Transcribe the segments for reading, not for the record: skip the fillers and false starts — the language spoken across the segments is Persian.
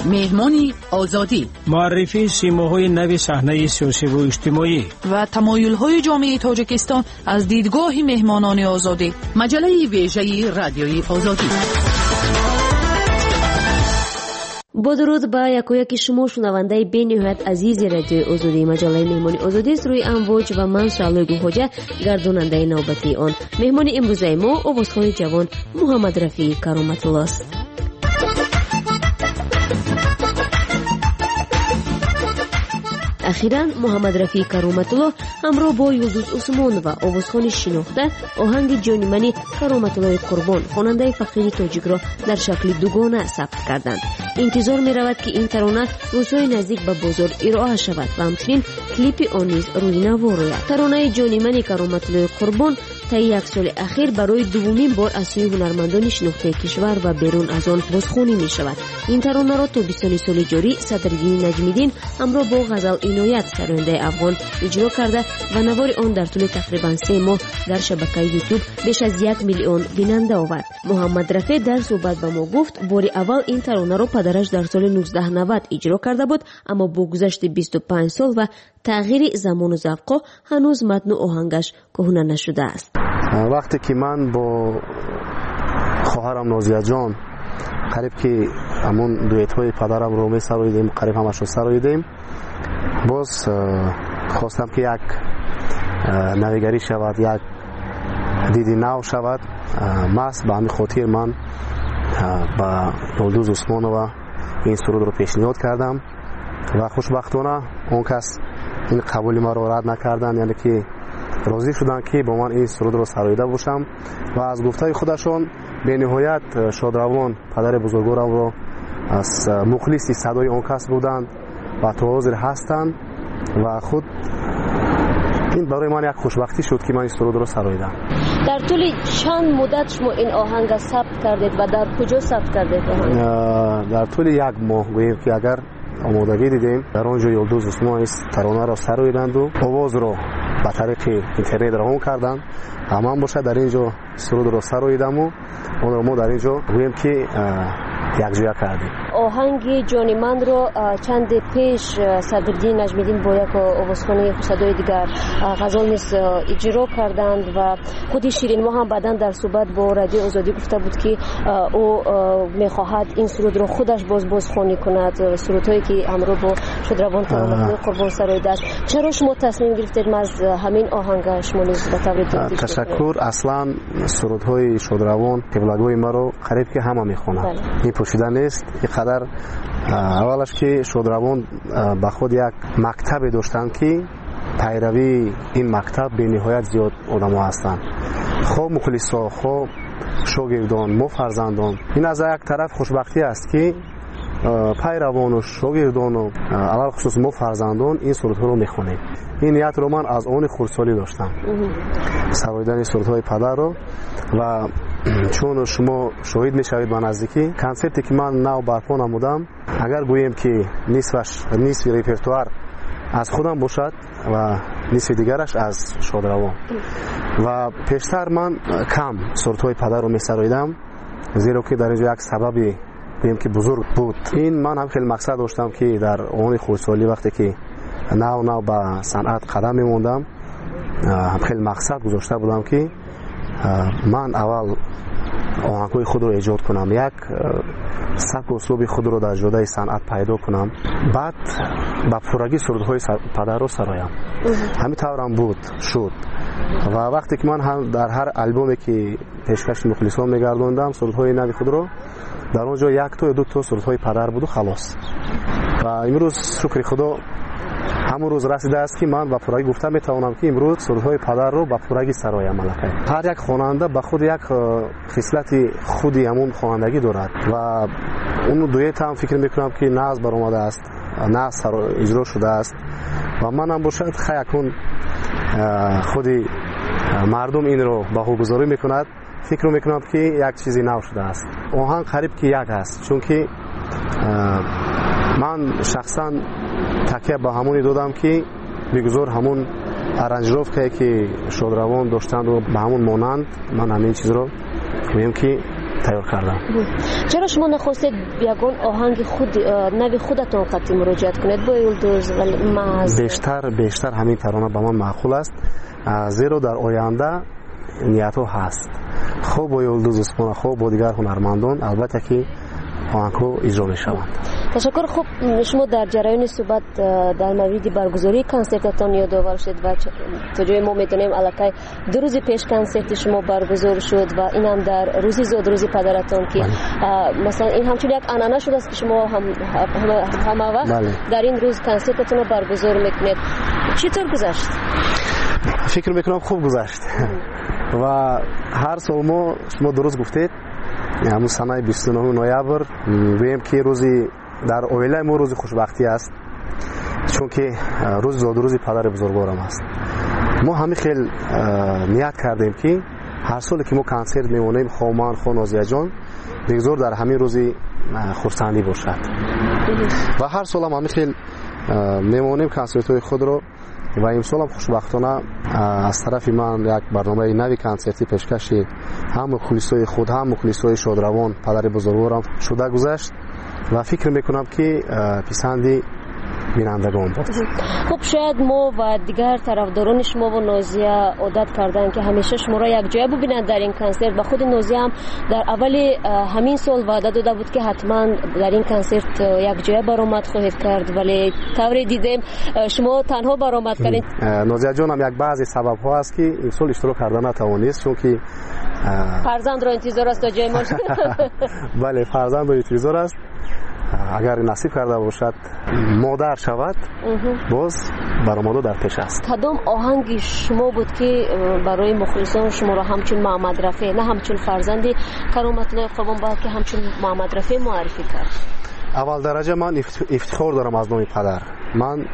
مهمانی آزادی، معرفی سیماهای نو صحنه سیاسی و اجتماعی و تمایل‌های جامعه تاجیکستان از دیدگاه مهمانان آزادی. مجله ویژه رادیوی آزادی. با درود به یکایک شما شنونده بین‌نهایت عزیز رادیو آزادی. مجله مهمانی آزادی است روی امواج و من شعله گوهجه گرداننده نوبتی آن. مهمان امروز ما آوازخوان جوان محمد رفیع کرامت الله است. اخیراً محمد رفیع کرامت الله همراه با یلدوز عثمان و آوازخوان شناخته آهنگ جانی منی کرامت الله قربان خواننده فقیر تاجیک را در شکل دوگانه ثبت کردند. انتظار می رود که این ترانه روزهای نزدیک به بازار ارائه شود و همچنین کلیپ آن نیز روی نوا روید. ترانه جانی منی کرامت الله قربان طی یک سال اخیر برای دومین بار از سوی هنرمندان شناخته کشور و بیرون از آن بازخوانی می شود. این ترانه را تابستان سال جاری صدرالدین نجمیدین همراه با غزل عنایت سرآینده افغان اجرا کرده و نوار آن در طول تقریبا 3 ماه در شبکه یوتیوب بیش از 1 میلیون بیننده آورد. محمد رفیع در صحبت با ما گفت بار اول این ترانه را پدرش در سال 1990 اجرا کرده بود، اما با گذشت 25 سال و تغییر زمان و ذوق هنوز متن و آهنگش کهنه نشده است. وقتی که من با خواهرم نازیه جان قریب که همون دویت های پدرم رو می سراییدیم، قریب همش رو سراییدیم، باز خواستم که یک نویگری شود، یک دیدی نو شود. ماست به همین خاطر من با یلدوز عثمان و این سرود رو پیشنهاد کردم و خوشبختانه اون کس این قبولی ما رو رد نکردن، یعنی که راضی شدن که با من این سرود رو سراییده باشم و از گفته خودشون به نهایت شادروان پدر بزرگوارم رو از مخلصی صدای اون کس بودند و تا حاضر هستند و خود این برای من یک خوشبختی شد که من این سرود رو سراییدم. در طول چند مدت شما این آهنگ ثبت کردید و در کجا ثبت کردید؟ در طول 1 ماه گوییم که اگر آمادگی دیدیم در آنجا یلدوز عثمان است ترانه را سراییدند و آواز رو به طریق اینترنت روان کردند. همان باشه در اینجا سرود رو سراییدم و اون رو ما در اینجا گوییم که یک جا کردیم. آهنگ جانی من رو چند پیش صدرالدین نجمیدین با یک آوازخوان صدای دیگر غزل نیز اجرا کردند و خود شیرین ما هم بعداً در صحبت با رادیو آزادی گفته بود که او میخواهد این سرود رو خودش بازخوانی کند، سرودهایی که همراه با شادروان کرامت قربان سراییده است. چرا شما تصمیم گرفتید از همین آهنگ شما نیز به طور تشکر. اصلا سرودهای شادروان قبلگوی ما رو قریب که همه میخونند، پوشیده نیست. اینقدر اولش که شادروان به خود یک مکتب داشتن که پیروی این مکتب به نهایت زیاد آدم ها هستند، خواه مخلصا خواه شاگردان ما فرزندان. این از یک طرف خوشبختی است که پیروان و شاگردان و اول خصوص ما فرزندان این سرودها رو میخونیم. این نیت رو من از آن خردسالی داشتم، سراییدن سرودهای پدر رو، و چون شما شاهد میشوید به نزدیکی کنسپتی که من نو برپا نمودم، اگر گوییم که نصف ریپرتوار از خودم باشد و نصف دیگرش از شادروان و پیشتر من کم سرودهای پدر رو میسراییدم، زیرا که در اینجا یک سببی گوییم که بزرگ بود. این من هم خیلی مقصد داشتم که در آن خردسالی وقتی که نو به صنعت قدم میموندم هم خیلی مقصد گذاشته بودم که من اول آهنگ‌های خود رو ایجاد کنم، یک سبک و اسلوب خود رو در جدای صنعت پیدا کنم، بعد با پورگی سرودهای پدر رو سرایم. همین طورم بود شد و وقتی که من هم در هر البومی که پیشکش مخلصان میگردوندم سرودهای نو خود رو، در اونجا 1 تا یا 2 تا سرودهای پدر بود و خلاص. و امروز شکر خدا همون روز رسیده است که من با پورگی گفتم میتوانم که امروز سرودهای پدر رو با پورگی سرایم. ملکه هر یک خواننده به خود یک خصلت خودی همون خوانندگی دارد و اون دویت هم فکر میکنم که ناز برآمده است، ناز اجرا شده است و من هم باشد خیلی خودی مردم این رو بهوگذاری میکند، فکر میکنم که یک چیزی نو شده است. آهنگ قریب که یک است، چون که من شخصا تکیه به همونی دادم که بگذار همون ارنجروف که شادروان داشتند و به همون مانند من همین چیز رو میگم که تیار کردم. چرا شما نخواستید یگان آهنگ خود نوی خودتون قطعی مراجعت کنید با یلدوز و محض؟ بیشتر همین ترانه به من معقول است، زیرا در آینده نیتو هست خوب با یلدوز اسپونا خوب با دیگر هنرمندان البته که آهنگ‌ها اجرا می‌شوند. تشکر. خوب شما در جریان صحبت در مورد برگزاری کنسرتتان یادآور شد و تا جای ما می‌دونیم الکی 2 روز پیش کنسرت شما برگزار شد و اینم در روزی زود روزی پدرتان که مثلا این همچون یک عنعنه شده است که شما همه وقت در این روز کنسرتتان رو برگزار می‌کنید. چطور گذشت؟ فکر می‌کنم خوب گذشت و هر سال شما درست گفتید همون سنه 29 نوامبر ویم که روزی در اویله ما روز خوشبختی است، چون که روز زاد روزی پدر بزرگوارم است. ما همین خیلی نیت کردیم که هر سال که ما کنسرت میمونیم خوامان خو نازیه جان بگذار در همین روزی خرسندی باشد و هر سال هم همین خیلی میمونیم کنسرت های خود رو و امسال هم خوشبختانه از طرف من یک برنامه نوی کنسرتی پیشکشی هم مخلصای خود هم مخلصای شادروان پدر بزرگوارم شده گذشت و فکر میکنم که پسندی بینندگان بود. خب شاید ما و دیگر طرفداران شما و نازیه عادت کردن که همیشه شما را یک جای ببینند در این کنسرت و خود نازیه هم در اول همین سال وعده داده بود که حتما در این کنسرت یک جای برآمد خواهید کرد، ولی طوری دیدیم شما تنها برآمد کردید. نازیه جان هم یک بعضی سبب ها است که این سال اشتراک کردن نتوانست، چون که فرزند را انتظار است تا جای ما. بله فرزند را انتظار است، اگر نصیب کرده باشد مادر شود باز برآمده در پیش است. کدام آهنگ شما بود که برای مخلصان شما را همچون محمد رفیع نه همچون فرزندی کرامت الله قربان بلکه همچون محمد رفیع معرفی کرد؟ اول درجه من افتخار دارم از نام پدر. من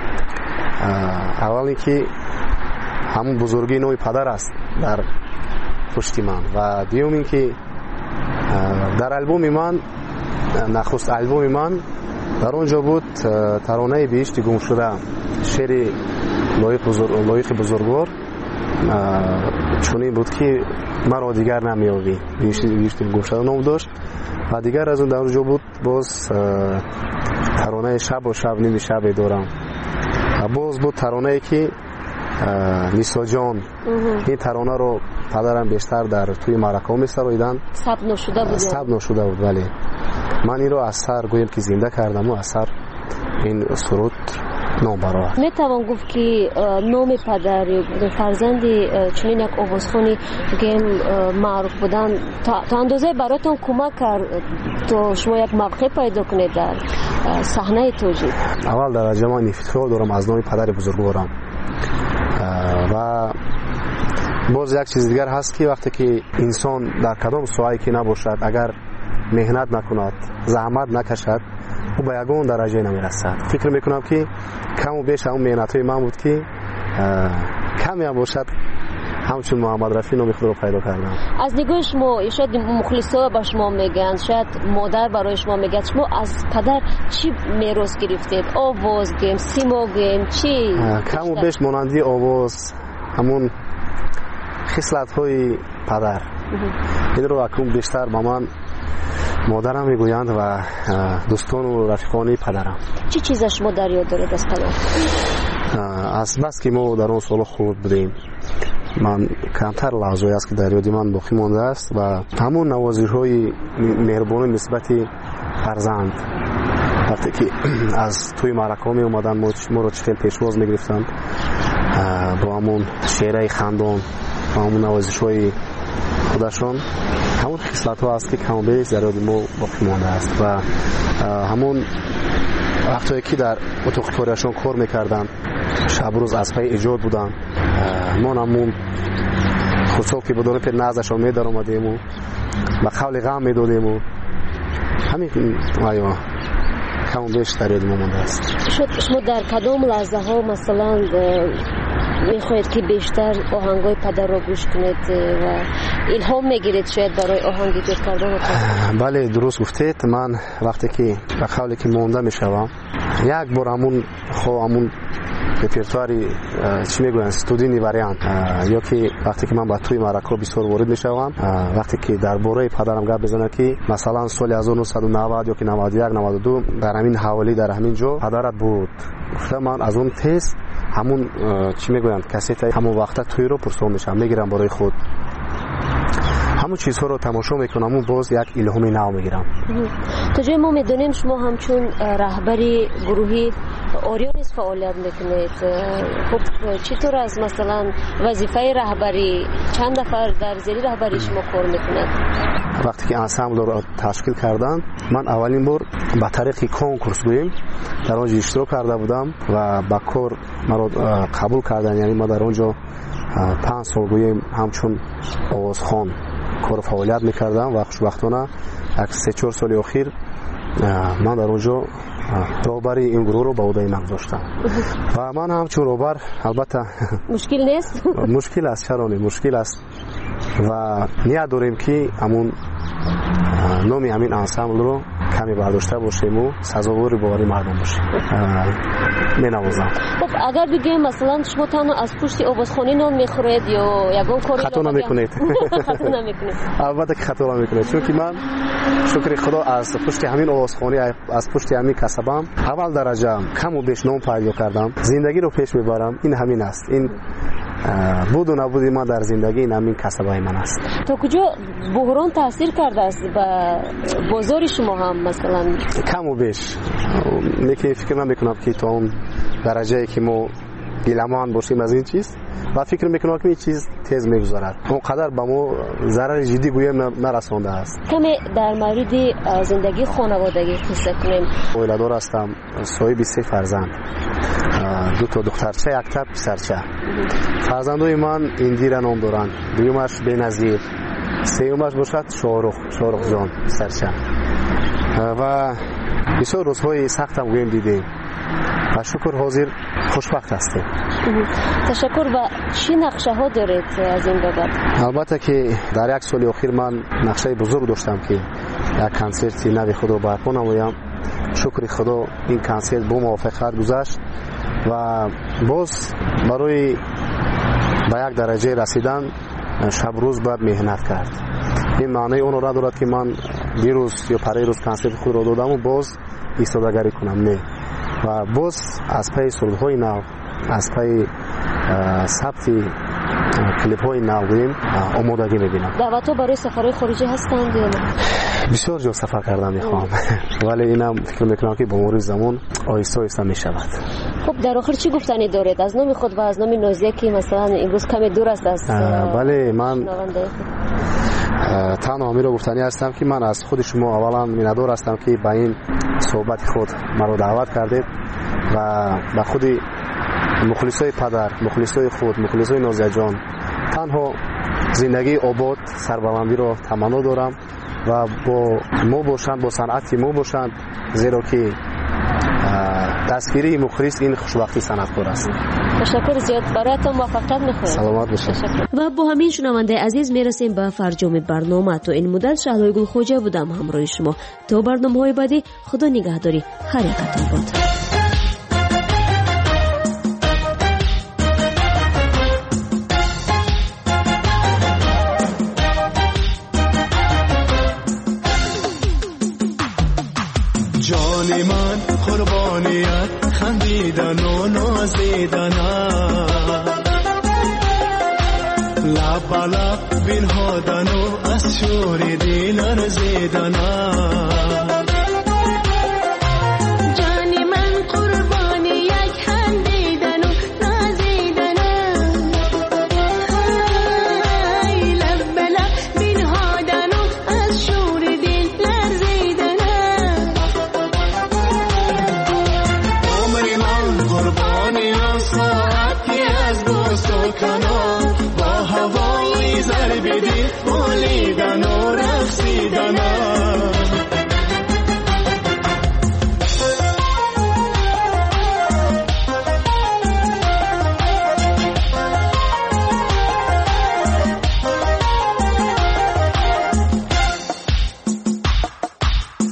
اول اینکه همون بزرگی نام پدر است در پشت من و دیوم اینکه در البوم من نخست البوم من در اونجا بود ترانه بهشت گم شده، شعر لایق بزرگوار چونین بود که مرا دیگر نمیابی، بهشت گم شده نام داشت و دیگر از اون در اونجا بود باز ترانه شب و شب نیم شب دارم و باز بود ترانه که نیسا جان. این ترانه رو پدرم بیشتر در توی معرکه می سراییدن، ثبت نشده بود ولی من این رو از سر گویم که زنده کردم و از سر این سرود نام برآورد. میتوان گفت که نام پدر فرزند چنین یک آوازخوانی گیم معروف بودن تا اندازه براتون کمک کرد تا شما یک موقع پیدا کنید در صحنه توجیه؟ اول درجه من افتخار دارم از نام پدر بزرگوارم و باز یک چیز دیگر هست که وقتی که انسان در کدام ساحه‌ای که نباشد اگر مهنت نکند زحمت نکشد او به یگان درجه نمیرسد. فکر میکنم که کم و بیش اون مهنت‌های من بود که کمی هم باشد همچون محمد رفیع نام خود رو پیدا کردم. از نگاه شما شاید مخلصا با شما میگن، شاید مادر برای شما میگه، شما از پدر چی میراث گرفتید؟ آواز گیم، سیما گیم، چی؟ کم و بیش مانندی آواز همون خصلت‌های پدر. این رو اکنون بیشتر با من مادرم میگویند و دوستان و رفیقانی پدرم. چی چیز شما در یاد دارید از پدر؟ از بس که ما در اون سال خود بودیم من کمتر لحظه‌ای است که در یاد من باقی مانده است و همون نوازش‌های مهربانی نسبت فرزند وقتی که از توی معرکه می اومدن ما رو چخیل پیشواز میگرفتن با همون شعرهای خندان و همون نوازش‌های خودشان، همون خصلت ها است که کم و بیش در یاد ما باقی مانده است و همون وقتی که در اتاق کاریشان کار میکردن شب روز از پای ایجاد بودن ما همون خصوصا که بدون پر نازشان میدار آمدیم و قول غم میدادیم و همین آیا کم و بیش در یاد ما مانده است. شما در کدام لحظه ها مثلا میخواید که بیشتر آهنگای پدر را گوش کنید و الهام میگیرید شاید برای آهنگ گیر کردن؟ بله درست گفتید. من وقتی که به قولی که مانده میشوم یک بار همون رپرتواری چی میگوین استودینی وریانت یا که وقتی که من با توی معرکه بسیار وارد میشوم وقتی که درباره پدرم گپ بزنه که مثلا سال 1990 یا که 91 92 در همین حوالی در همین جا پدرت بود گفتم من از اون تست همون چی میگویند کاست همون وقتا توی رو پرسون میشم میگیرم برای خود همون چیزها رو تماشا میکنم و باز یک الهامی نو میگیرم. تا جای ما میدونیم شما همچون رهبری گروهی اوریونیس فعالیت میکنید. خب چطور از مثلا وظیفه رهبری چند نفر در زیر رهبری شما کار میکنند؟ وقتی که انسامبل رو تشکیل کردن من اولین بار با طریق کنکورس گوییم در اونجا اشتراک کرده بودم و با کار مرا قبول کردن. یعنی ما در اونجا 5 سال گوییم همچون آوازخوان کار فعالیت میکردم و خوشبختانه 3-4 سال اخیر من در اونجا رهبری این گروه رو به عهده من گذاشتم و من همچون رهبر البته مشکل نیست. مشکل است، چرا نه مشکل است و نیت داریم که همون نامی همین انسامبل رو کمی برداشته باشیم و سزاوار باوری مردم باشیم. مینوازم. خب اگر بگیم مثلا شما تنها از پشت آوازخوانی نان میخورید یا یگان کاری خطا نمیکنید. البته که خطا نمیکنید چون که من شکر خدا از پشت همین آوازخوانی از پشت همین کسبم اول درجه کم و بیش نام پیدا کردم. زندگی رو پیش میبرم. این همین است. این بود و نبودی ما در زندگی این همین کسبای من است. تا کجا بحران تاثیر کرده است به بازار شما هم مثلا؟ کم و بیش میگه فکر نمیکنم که تا اون درجه‌ای که ما گیلمان باشیم از این چیز و فکر میکنم که این چیز تیز میگذرد اونقدر به ما ضرر جدی گویم نرسانده است. کمی در مورد زندگی خانوادگی قصه کنیم. اولادار هستم، صاحب 3 فرزند، 2 تا دخترچه، 1 تا پسرچه. فرزندای من اندیره نام دارند، دومش بنظیر، سومش باشد شاهرخ جان پسرچه. و بسیار روزهای سخت هم گویم دیدیم و شکر حاضر خوشبخت هستیم. تشکر. و چی نقشه ها دارید از این بابت؟ البته که در 1 سال اخیر من نقشه بزرگ داشتم که یک کنسرت نوی خود رو برپا نمایم. شکر خدا این کنسرت با موافقت گذشت و باز برای به یک درجه رسیدن شب روز باید مهنت کرد. این معنی اون را دارد که من دیروز یا پریروز کنسرت خود را دادم و باز ایستادگری کنم نه و باز از پی سرودهای نو از پی ثبت کلیپ های نو آمادگی میبینم. دعوت ها برای سفرهای خارجی هستند یا نه؟ بسیار جا سفر کردم میخوام ولی اینم فکر میکنم که با مرور زمان آهسته آهسته میشود. خب در آخر چی گفتنی دارید از نام خود و از نام نازیه که مثلا امروز کمی دور است از بله من تنها همین رو گفتنی هستم که من از خود شما اولا میندار هستم که به این صحبت خود مرا دعوت کردید و به خود مخلصای پدر، مخلصای خود، مخلصای نازیه جان تنها زندگی آباد سربلندی رو تمنا دارم و با ما باشند، با صنعت ما باشند، زیرا که دستگیری مخلص این خوشبختی صنعتکار است. تشکر زیاد. برایتان موفقیت می‌خوایم. سلامت باشید. و با همین شنونده عزیز میرسیم به فرجام برنامه. تو این مدت شهلای گلخوجه بودم همراه شما. تا برنامه‌های بعدی خدا نگهداری. خیرتان باد. جان من قربانیت خندیدن و نازیدن لب لب بنهادن و از شور دل لرزیدن جان من قربانیت خندیدن و نازیدن لب لب بنهادن و از شور دل لرزیدن کنار با هوای ضرب دل بولیدن و رقصیدن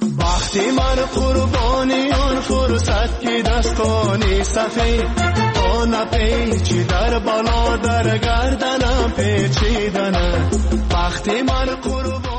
وقتی من قربانی اون فرصت که دستانی سخی با نپیچی در بالا در گردنم پیچیدنه وقتی من قربان